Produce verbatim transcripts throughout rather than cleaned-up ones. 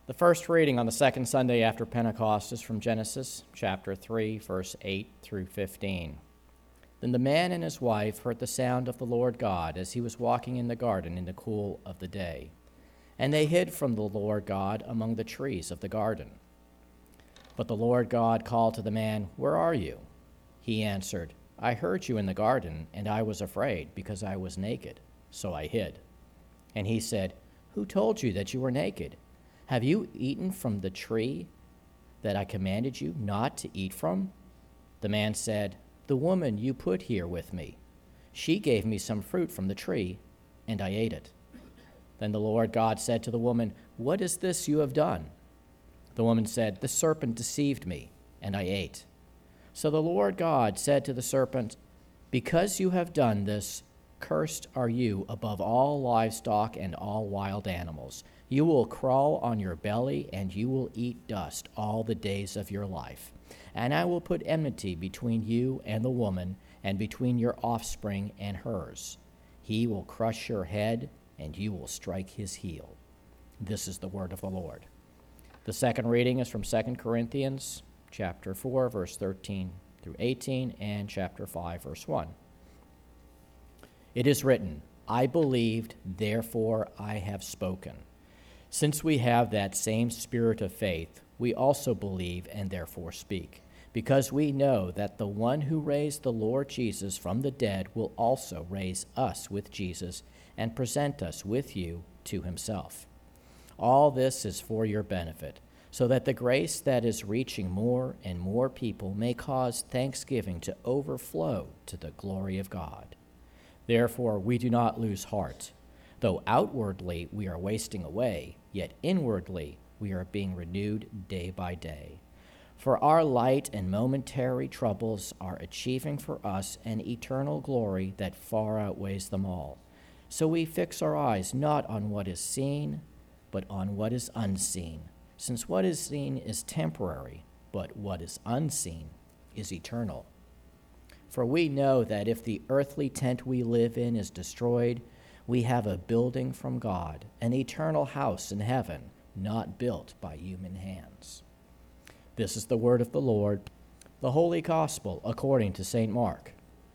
The first reading on the second Sunday after Pentecost is from Genesis chapter three, verse eight through fifteen. Then the man and his wife heard the sound of the Lord God as he was walking in the garden in the cool of the day. And they hid from the Lord God among the trees of the garden. But the Lord God called to the man, "Where are you?" He answered, "I heard you in the garden, and I was afraid, because I was naked, so I hid." And he said, "Who told you that you were naked? Have you eaten from the tree that I commanded you not to eat from?" The man said, "The woman you put here with me, she gave me some fruit from the tree, and I ate it." Then the Lord God said to the woman, "What is this you have done?" The woman said, "The serpent deceived me, and I ate." So the Lord God said to the serpent, "Because you have done this, cursed are you above all livestock and all wild animals. You will crawl on your belly, and you will eat dust all the days of your life. And I will put enmity between you and the woman, and between your offspring and hers. He will crush your head, and you will strike his heel." This is the word of the Lord. The second reading is from Second Corinthians chapter four, verse thirteen through eighteen, and chapter five, verse one. It is written, "I believed, therefore I have spoken." Since we have that same spirit of faith, we also believe and therefore speak, because we know that the one who raised the Lord Jesus from the dead will also raise us with Jesus and present us with you to himself. All this is for your benefit, so that the grace that is reaching more and more people may cause thanksgiving to overflow to the glory of God. Therefore, we do not lose heart. Though outwardly we are wasting away, yet inwardly we are being renewed day by day. For our light and momentary troubles are achieving for us an eternal glory that far outweighs them all. So we fix our eyes not on what is seen, but on what is unseen, since what is seen is temporary, but what is unseen is eternal. For we know that if the earthly tent we live in is destroyed, we have a building from God, an eternal house in heaven, not built by human hands. This is the word of the Lord, the Holy Gospel according to Saint Mark.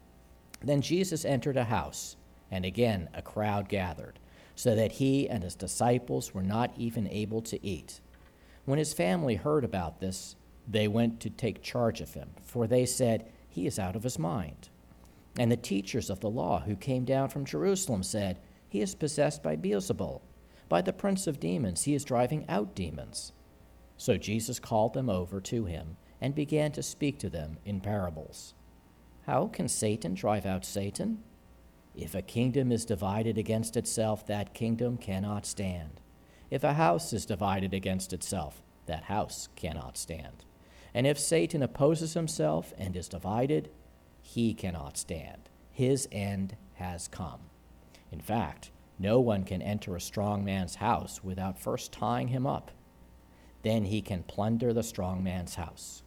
Then Jesus entered a house, and again a crowd gathered, so that he and his disciples were not even able to eat. When his family heard about this, they went to take charge of him, for they said, "He is out of his mind." And the teachers of the law who came down from Jerusalem said, "He is possessed by Beelzebul. By the prince of demons he is driving out demons." So Jesus called them over to him and began to speak to them in parables. "How can Satan drive out Satan? If a kingdom is divided against itself, that kingdom cannot stand. If a house is divided against itself, that house cannot stand. And if Satan opposes himself and is divided, he cannot stand. His end has come. In fact, no one can enter a strong man's house without first tying him up. Then he can plunder the strong man's house.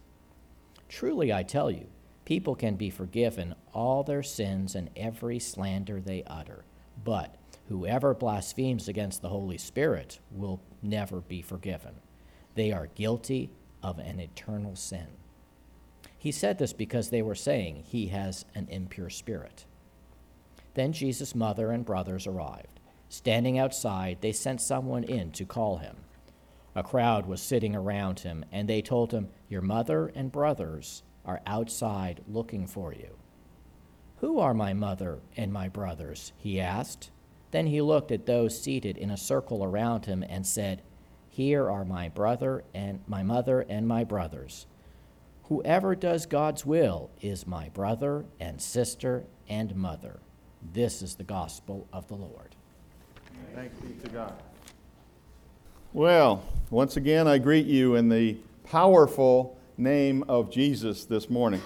Truly, I tell you, people can be forgiven all their sins and every slander they utter. But whoever blasphemes against the Holy Spirit will never be forgiven. They are guilty of an eternal sin." He said this because they were saying he has an impure spirit. Then Jesus' mother and brothers arrived. Standing outside, they sent someone in to call him. A crowd was sitting around him, and they told him, "Your mother and brothers are outside looking for you." "Who are my mother and my brothers?" he asked. Then he looked at those seated in a circle around him and said, "Here are my brother and my mother and my brothers. Whoever does God's will is my brother and sister and mother." This is the gospel of the Lord. Thanks be to God. Well, once again, I greet you in the powerful name of Jesus this morning.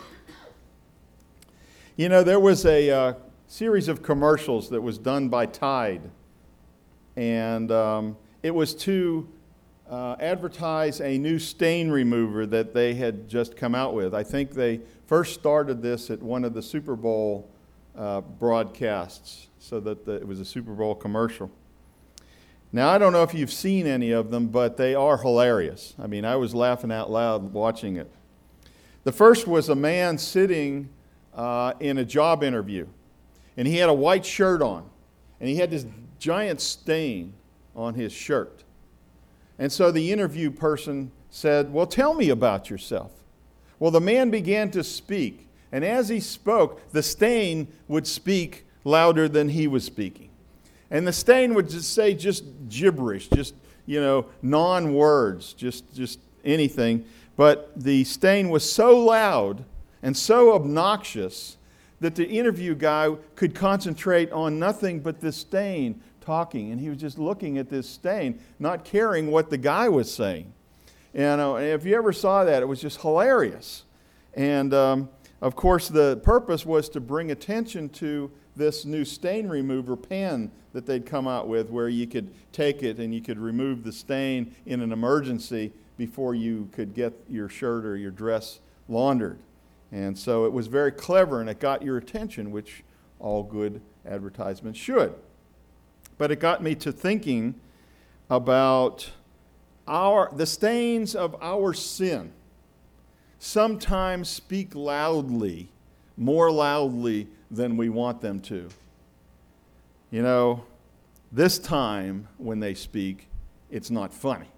You know, there was a uh, series of commercials that was done by Tide, and um, it was to uh, advertise a new stain remover that they had just come out with. I think they first started this at one of the Super Bowl uh, broadcasts, so that the, it was a Super Bowl commercial. Now, I don't know if you've seen any of them, but they are hilarious. I mean, I was laughing out loud watching it. The first was a man sitting uh, in a job interview, and he had a white shirt on, and he had this giant stain on his shirt. And so the interview person said, "Well, tell me about yourself." Well, the man began to speak, and as he spoke, the stain would speak louder than he was speaking. And the stain would just say just gibberish, just, you know, non-words, just, just anything. But the stain was so loud and so obnoxious that the interview guy could concentrate on nothing but the stain talking. And he was just looking at this stain, not caring what the guy was saying. And uh, if you ever saw that, it was just hilarious. And um, of course, the purpose was to bring attention to this new stain remover pen that they'd come out with, where you could take it and you could remove the stain in an emergency before you could get your shirt or your dress laundered. And so it was very clever, and it got your attention, which all good advertisements should. But it got me to thinking about our the stains of our sin sometimes speak loudly, more loudly than we want them to. You know, this time when they speak, it's not funny.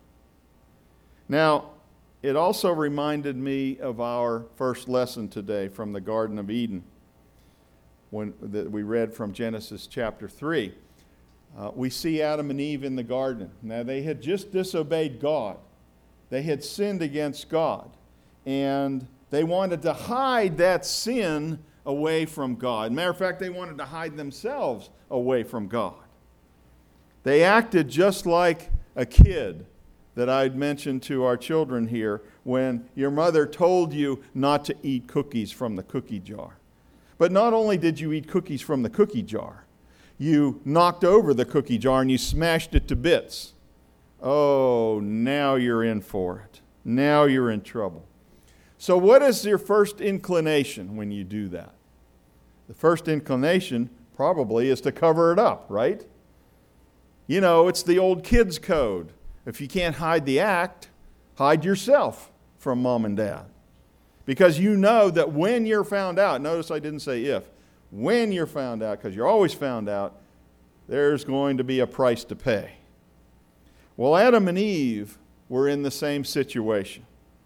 Now, it also reminded me of our first lesson today from the Garden of Eden, when that we read from Genesis chapter three. Uh, we see Adam and Eve in the garden. Now, they had just disobeyed God. They had sinned against God. And they wanted to hide that sin away from God. Matter of fact, they wanted to hide themselves away from God. They acted just like a kid that I'd mentioned to our children here when your mother told you not to eat cookies from the cookie jar. But not only did you eat cookies from the cookie jar, you knocked over the cookie jar and you smashed it to bits. Oh, now you're in for it. Now you're in trouble. So what is your first inclination when you do that? The first inclination probably is to cover it up, right? You know, it's the old kids code. If you can't hide the act, hide yourself from mom and dad. Because you know that when you're found out, notice I didn't say if, when you're found out, because you're always found out, there's going to be a price to pay. Well, Adam and Eve were in the same situation.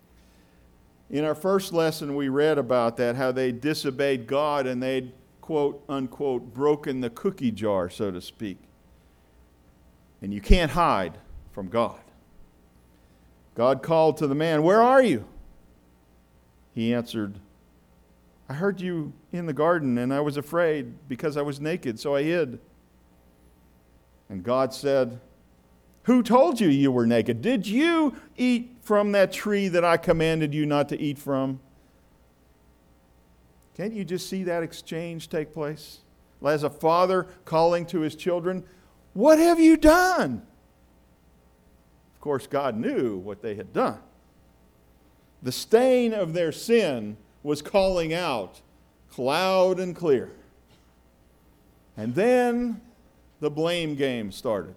In our first lesson, we read about that, how they disobeyed God and they'd, quote, unquote, broken the cookie jar, so to speak. And you can't hide from God. God called to the man, "Where are you?" He answered, "I heard you in the garden, and I was afraid because I was naked, so I hid." And God said, "Who told you you were naked? Did you eat from that tree that I commanded you not to eat from?" Can't you just see that exchange take place? As a father calling to his children, "What have you done?" Of course, God knew what they had done. The stain of their sin was calling out loud and clear. And then the blame game started.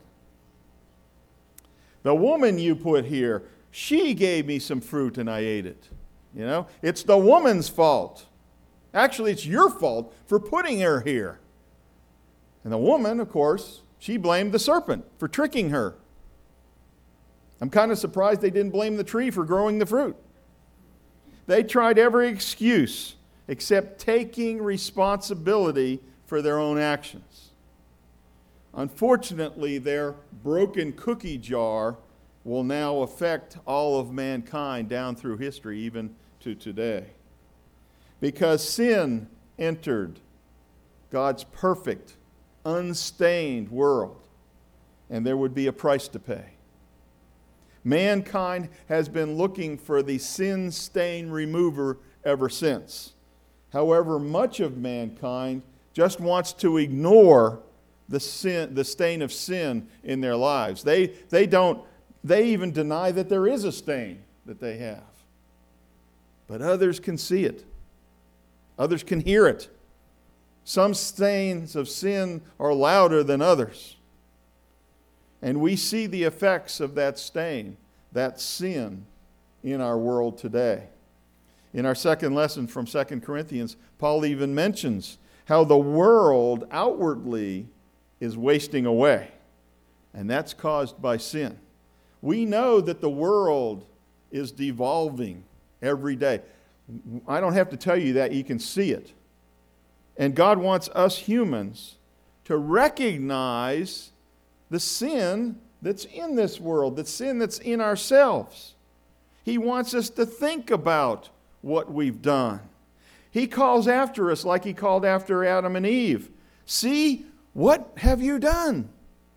"The woman you put here, she gave me some fruit and I ate it." You know, it's the woman's fault. Actually, it's your fault for putting her here. And the woman, of course, she blamed the serpent for tricking her. I'm kind of surprised they didn't blame the tree for growing the fruit. They tried every excuse except taking responsibility for their own actions. Unfortunately, their broken cookie jar will now affect all of mankind down through history, even to today. Because sin entered God's perfect, unstained world, and there would be a price to pay. Mankind has been looking for the sin stain remover ever since. However, much of mankind just wants to ignore the sin, the stain of sin in their lives. They, they don't, they even deny that there is a stain that they have. But others can see it. Others can hear it. Some stains of sin are louder than others. And we see the effects of that stain, that sin, in our world today. In our second lesson from Second Corinthians, Paul even mentions how the world outwardly is wasting away. And that's caused by sin. We know that the world is devolving every day. I don't have to tell you that, you can see it. And God wants us humans to recognize the sin that's in this world, the sin that's in ourselves. He wants us to think about what we've done. He calls after us like he called after Adam and Eve. See, what have you done?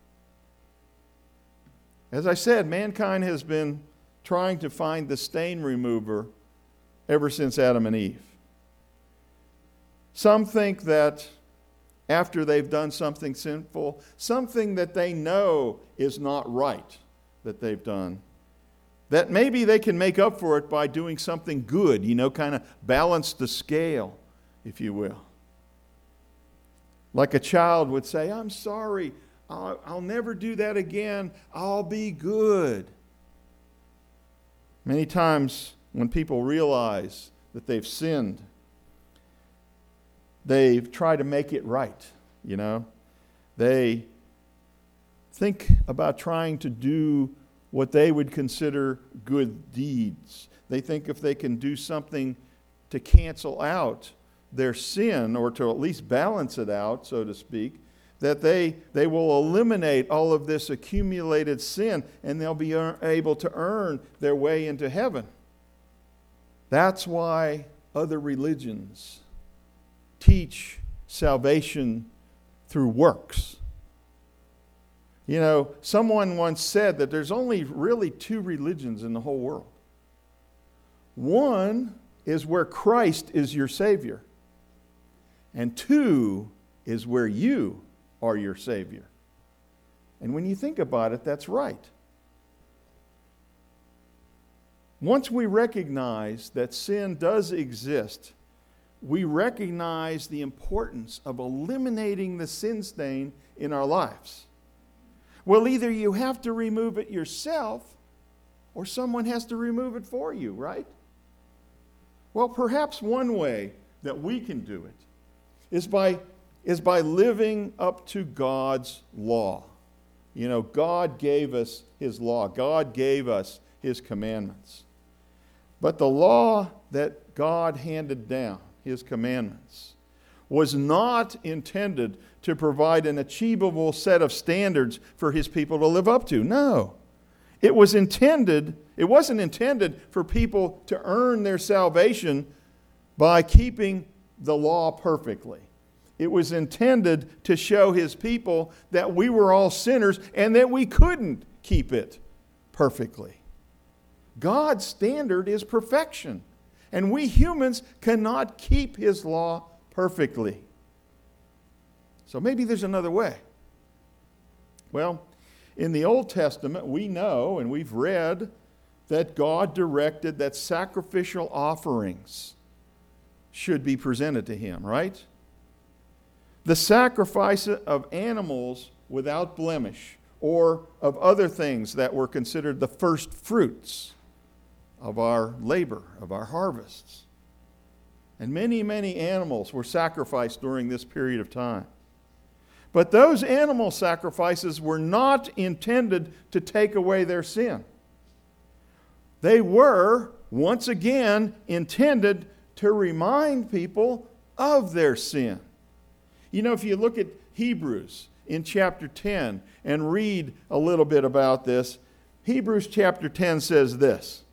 As I said, mankind has been trying to find the stain remover ever since Adam and Eve. Some think that after they've done something sinful, something that they know is not right that they've done, that maybe they can make up for it by doing something good, you know, kind of balance the scale, if you will. Like a child would say, I'm sorry, I'll, I'll never do that again, I'll be good. Many times when people realize that they've sinned, they try to make it right, you know. They think about trying to do what they would consider good deeds. They think if they can do something to cancel out their sin, or to at least balance it out, so to speak, that they, they will eliminate all of this accumulated sin and they'll be able to earn their way into heaven. That's why other religions teach salvation through works. You know, someone once said that there's only really two religions in the whole world. One is where Christ is your Savior. And two is where you are your Savior. And when you think about it, that's right. Once we recognize that sin does exist, we recognize the importance of eliminating the sin stain in our lives. Well, either you have to remove it yourself or someone has to remove it for you, right? Well, perhaps one way that we can do it is by, is by living up to God's law. You know, God gave us His law. God gave us His commandments. But the law that God handed down, His commandments, was not intended to provide an achievable set of standards for His people to live up to. No. It was intended, it wasn't intended for people to earn their salvation by keeping the law perfectly. It was intended to show His people that we were all sinners and that we couldn't keep it perfectly. God's standard is perfection, and we humans cannot keep His law perfectly. So maybe there's another way. Well, in the Old Testament, we know and we've read that God directed that sacrificial offerings should be presented to Him, right? The sacrifice of animals without blemish, or of other things that were considered the first fruits of our labor, of our harvests. And many, many animals were sacrificed during this period of time. But those animal sacrifices were not intended to take away their sin. They were, once again, intended to remind people of their sin. You know, if you look at Hebrews in chapter ten and read a little bit about this, Hebrews chapter ten says this: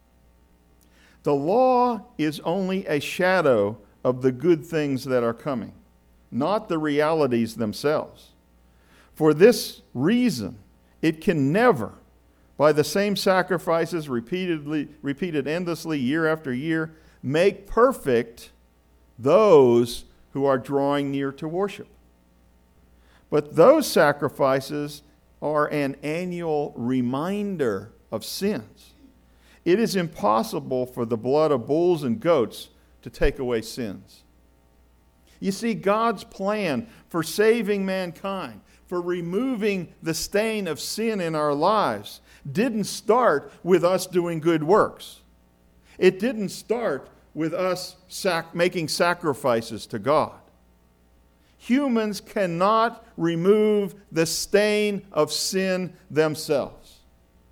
the law is only a shadow of the good things that are coming, not the realities themselves. For this reason, it can never, by the same sacrifices repeatedly, repeated endlessly year after year, make perfect those who are drawing near to worship. But those sacrifices are an annual reminder of sins. It is impossible for the blood of bulls and goats to take away sins. You see, God's plan for saving mankind, for removing the stain of sin in our lives didn't start with us doing good works. It didn't start with us sac- making sacrifices to God. Humans cannot remove the stain of sin themselves.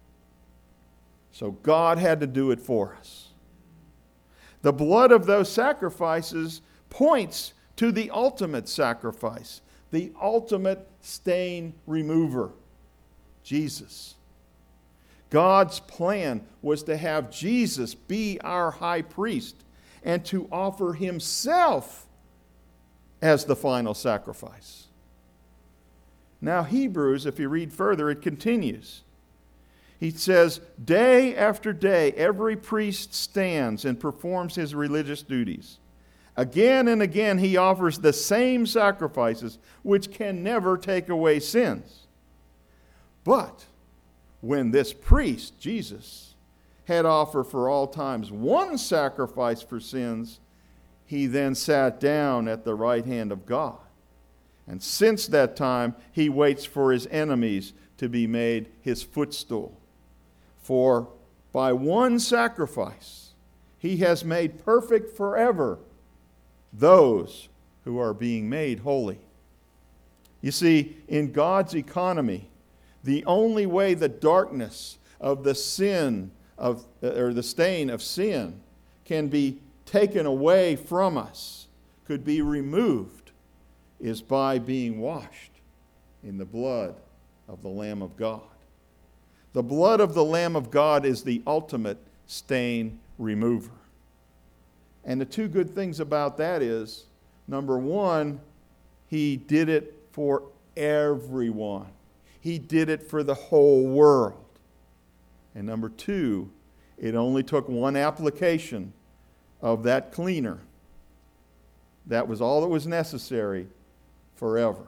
So God had to do it for us. The blood of those sacrifices points to the ultimate sacrifice, the ultimate stain remover, Jesus. God's plan was to have Jesus be our high priest and to offer himself as the final sacrifice. Now, Hebrews, if you read further, it continues. He says, day after day, every priest stands and performs his religious duties. Again and again, he offers the same sacrifices, which can never take away sins. But when this priest, Jesus, had offered for all times one sacrifice for sins, he then sat down at the right hand of God. And since that time, he waits for his enemies to be made his footstool. For by one sacrifice, he has made perfect forever those who are being made holy. You see, in God's economy, the only way the darkness of the sin of or the stain of sin can be taken away from us, could be removed, is by being washed in the blood of the Lamb of God. The blood of the Lamb of God is the ultimate stain remover. And the two good things about that is, number one, he did it for everyone. He did it for the whole world. And number two, it only took one application of that cleaner. That was all that was necessary forever.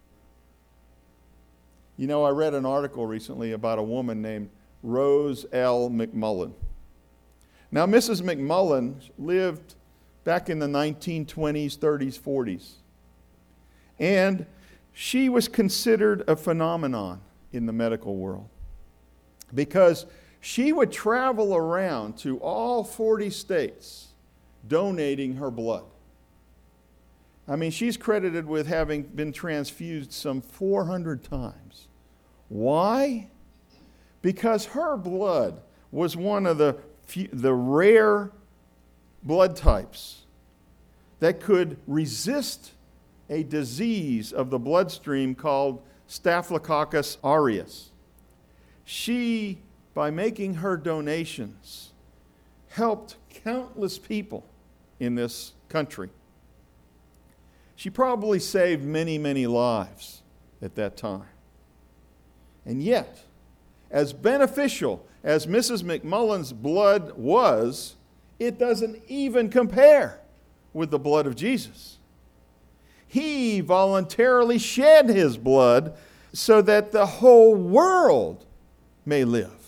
You know, I read an article recently about a woman named Rose L. McMullen. Now, Missus McMullen lived back in the nineteen twenties, thirties, forties. And she was considered a phenomenon in the medical world because she would travel around to all forty states donating her blood. I mean, she's credited with having been transfused some four hundred times. Why? Because her blood was one of the few, the rare blood types that could resist a disease of the bloodstream called Staphylococcus aureus. She, by making her donations, helped countless people in this country. She probably saved many, many lives at that time. And yet, as beneficial as Missus McMullen's blood was, it doesn't even compare with the blood of Jesus. He voluntarily shed his blood so that the whole world may live.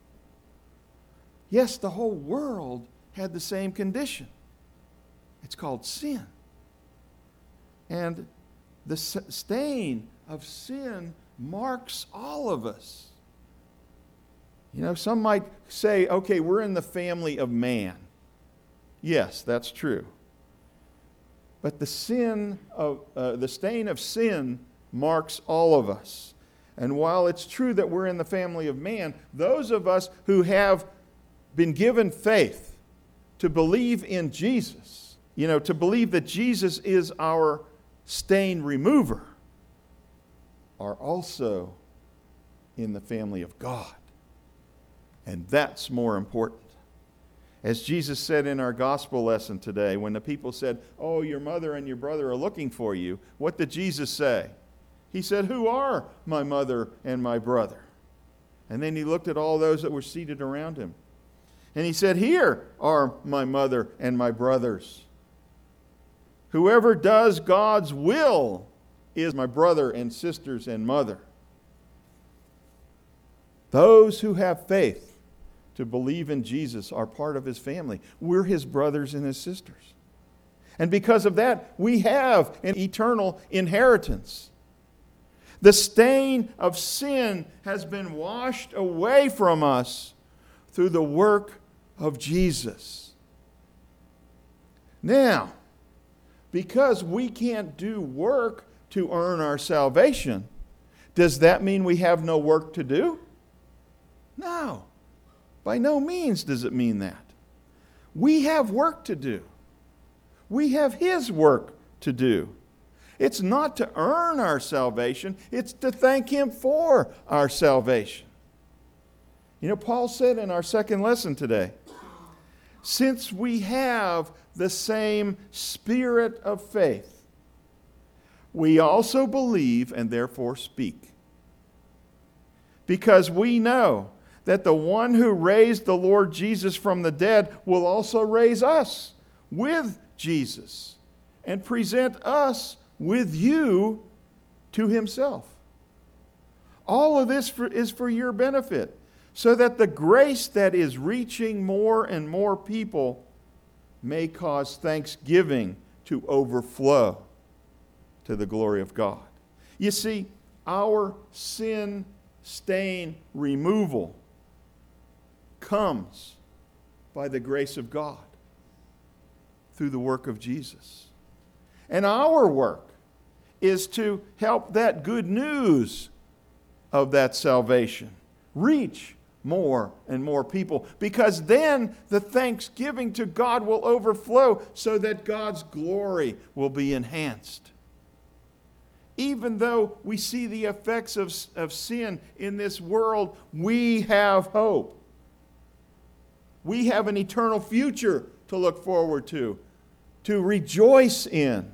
Yes, the whole world had the same condition. It's called sin. And the stain of sin marks all of us. You know, some might say, okay, we're in the family of man. Yes, that's true. But the sin of uh, the stain of sin marks all of us. And while it's true that we're in the family of man, those of us who have been given faith to believe in Jesus, you know, to believe that Jesus is our stain remover, are also in the family of God. And that's more important. As Jesus said in our gospel lesson today, when the people said, "Oh, your mother and your brother are looking for you," what did Jesus say? He said, "Who are my mother and my brother?" And then he looked at all those that were seated around him. And he said, "Here are my mother and my brothers. Whoever does God's will is my brother and sisters and mother." Those who have faith to believe in Jesus are part of his family. We're his brothers and his sisters. And because of that, we have an eternal inheritance. The stain of sin has been washed away from us through the work of Jesus. Now, because we can't do work to earn our salvation, does that mean we have no work to do? No. By no means does it mean that. We have work to do. We have His work to do. It's not to earn our salvation, it's to thank Him for our salvation. You know, Paul said in our second lesson today, since we have the same spirit of faith, we also believe and therefore speak. Because we know that the one who raised the Lord Jesus from the dead will also raise us with Jesus and present us with you to Himself. All of this for, is for your benefit, so that the grace that is reaching more and more people may cause thanksgiving to overflow to the glory of God. You see, our sin stain removal comes by the grace of God through the work of Jesus. And our work is to help that good news of that salvation reach more and more people, because then the thanksgiving to God will overflow so that God's glory will be enhanced. Even though we see the effects of, of sin in this world, we have hope. We have an eternal future to look forward to, to rejoice in.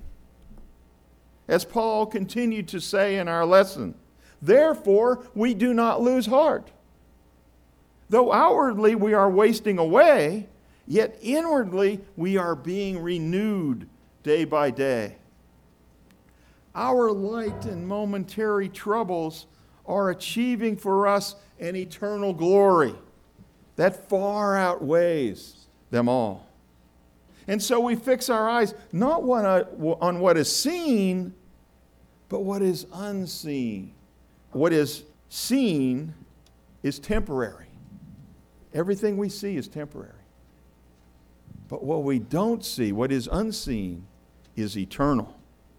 As Paul continued to say in our lesson, therefore we do not lose heart. Though outwardly we are wasting away, yet inwardly we are being renewed day by day. Our light and momentary troubles are achieving for us an eternal glory that far outweighs them all. And so we fix our eyes not on what is seen, but what is unseen. What is seen is temporary. Everything we see is temporary. But what we don't see, what is unseen, is eternal.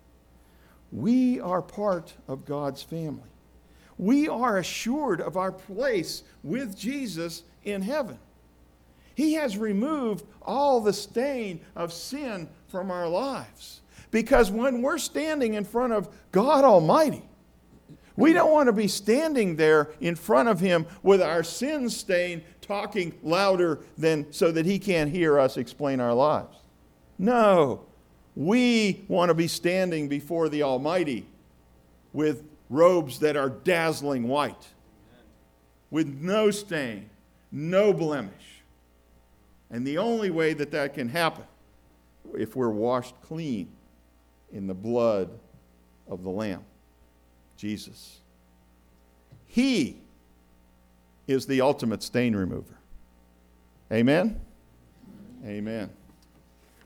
We are part of God's family. We are assured of our place with Jesus in heaven. He has removed all the stain of sin from our lives. Because when we're standing in front of God Almighty, we don't want to be standing there in front of Him with our sin stain talking louder than so that He can't hear us explain our lives. No, we want to be standing before the Almighty with robes that are dazzling white, with no stain, no blemish. And the only way that that can happen, if we're washed clean in the blood of the Lamb, Jesus. He is the ultimate stain remover. Amen? Amen.